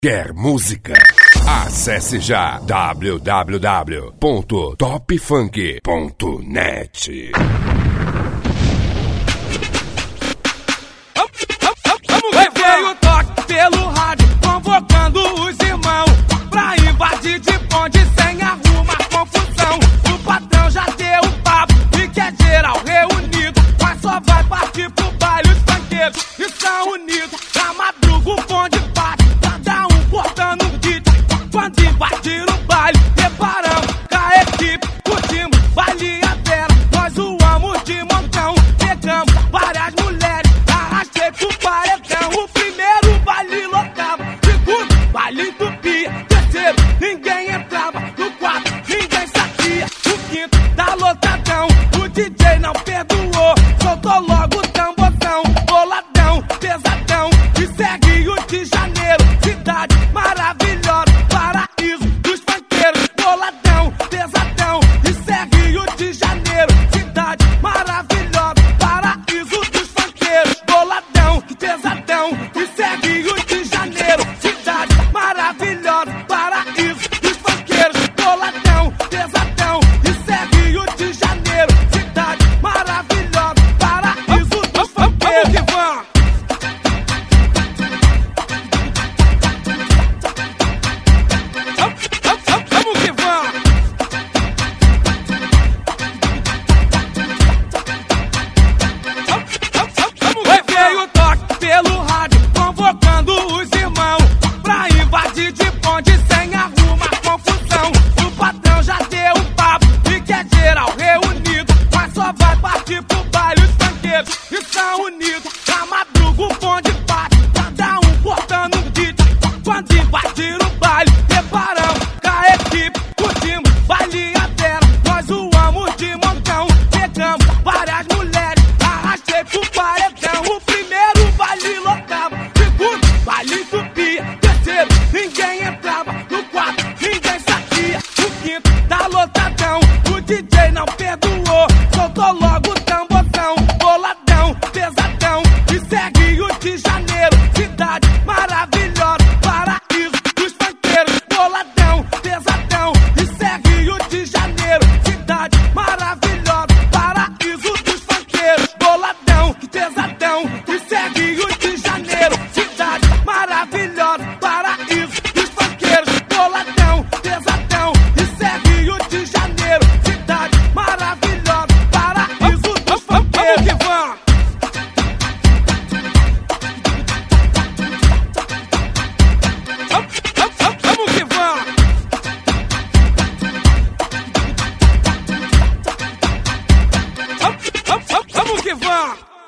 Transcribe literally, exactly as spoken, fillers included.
Quer música? Acesse já w w w ponto top funk ponto net. Veio o toque pelo rádio, convocando os irmãos pra invadir de bonde sem arrumar confusão. O patrão já deu o papo e quer geral reunido, mas só vai partir pro baile os funkeiros que são unidos. Na madruga o bonde bate, cada um cortando um hit. Quando invadir o baile, preparamos com a equipe, curtimos baile a vela, nós zoamos de montão. Pegamos várias mulheres, arrastei pro paredão. O primeiro baile lotava, segundo baile entupia, terceiro ninguém entrava, no quarto ninguém saía, o quinto tá lotadão. O D J não perdoou, soltou logo o tamborzão, boladão, pesadão, e segue Rio de Janeiro, cidade maravilhosa, paraíso dos funkeiros. Boladão, pesadão, e segue Rio de Janeiro, cidade maravilhosa, paraíso dos funkeiros. Boladão, pesadão, e segue Rio de Janeiro, cidade maravilhosa, paraíso dos funkeiros. Boladão, pesadão, e segue Rio de Janeiro, cidade maravilhosa, paraíso dos funkeiros. Vamos que vamos! Vamos que vamos! Veio o toque pelo rádio, convocando os irmãos pra invadir de bonde sem arrumar confusão. O patrão já deu o papo e quer geral reunido, mas só vai partir pro baile os funkeiros que são unidos. Na madruga o bonde bate, cada um cortando um hit. Quando invadir